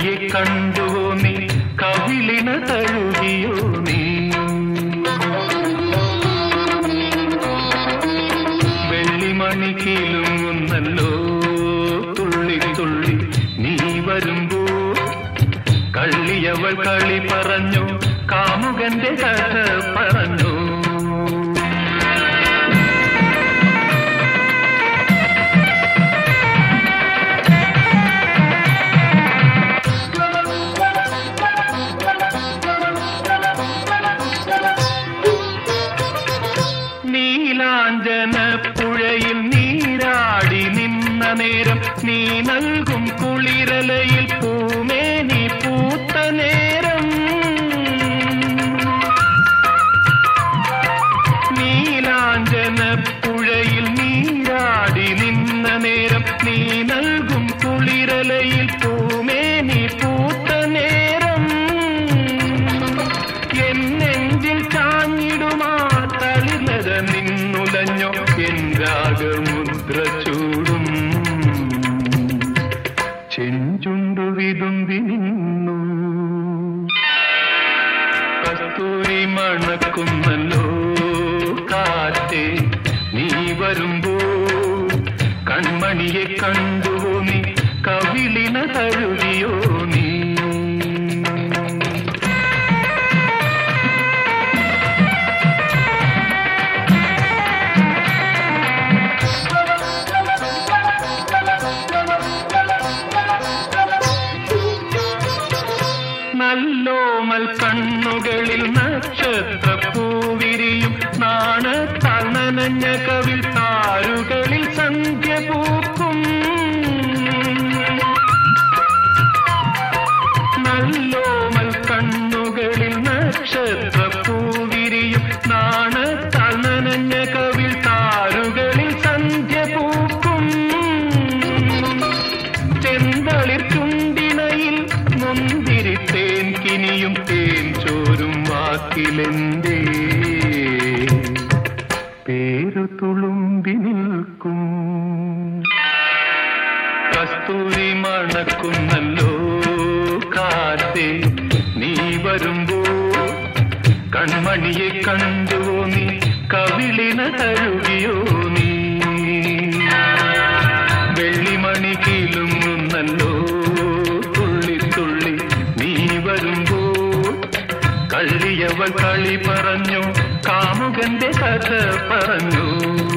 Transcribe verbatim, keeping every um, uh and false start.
കൺമണിയെ കണ്ടുവോ നീ, കവിളിന തഴുകിയോ നീ? വെള്ളിമണി കീലുങ്ങുന്നല്ലോ തുള്ളി തുള്ളി നീ വരുമ്പോ. കള്ളിയവൾ കളി പറഞ്ഞു, കാമുകന്റെ കഥ പറഞ്ഞു. നീലാഞ്ജന പുഴയിൽ നീരാടി നിന്ന നേരം, നീ നൽകും കുളിരലയിൽ പൂമേനി പൂത്ത നേരം. നീലാഞ്ജന പുഴയിൽ നീരാടി നിന്ന നേരം, നീ നൽകും കുളിരലയിൽ പൂമേനി പൂത്ത നേരം. എന്നെഞ്ചിൽ ചാഞ്ഞിടുമാ തളിലത നിന്നുലഞ്ഞോ എൻ രാഗമുദ്ര ചൂടും. ചെഞ്ചുണ്ടു വിതുമ്പി നിന്നു കസ്തൂരി മണക്കുന്നല്ലോ കാറ്റേ നീ വരുമ്പോ. കൺമണിയെ കണ്ടുവോ നീ, കവിളിന തഴുകിയോ നീ? നല്ലോമൽ കണ്ണുകളിൽ നക്ഷത്ര പൂവിരിയും, നാണത്താൽ നനഞ്ഞ കവിൾ താരുകളിൽ സന്ധ്യ പൂക്കും. നല്ലോമൽ കണ്ണുകളിൽ നക്ഷത്ര പൂവിരിയും, നാണത്താൽ നനഞ്ഞ കവിൾ താരുകളിൽ സന്ധ്യ പൂക്കും. ചെന്തളിർ ചുണ്ടിണയിൽ മുന്തിരി തേൻ കിനിയും, തേൻ ചോരും വാക്കിലെന്തേ പേരു തുളുമ്പി നിൽക്കും. കസ്തൂരി മണക്കുന്നല്ലോ കാറ്റേ നീ വരുമ്പോ. കൺമണിയെ കണ്ടുവോ നീ, കവിളിന തഴുകിയോ നീ? വെള്ളിമണി കീലുങ്ങുന്നല്ലോ തുള്ളി തുള്ളി നീ വരുമ്പോ. കള്ളിയവൾ കളി പറഞ്ഞു, കാമുകന്റെ കഥ പറഞ്ഞു.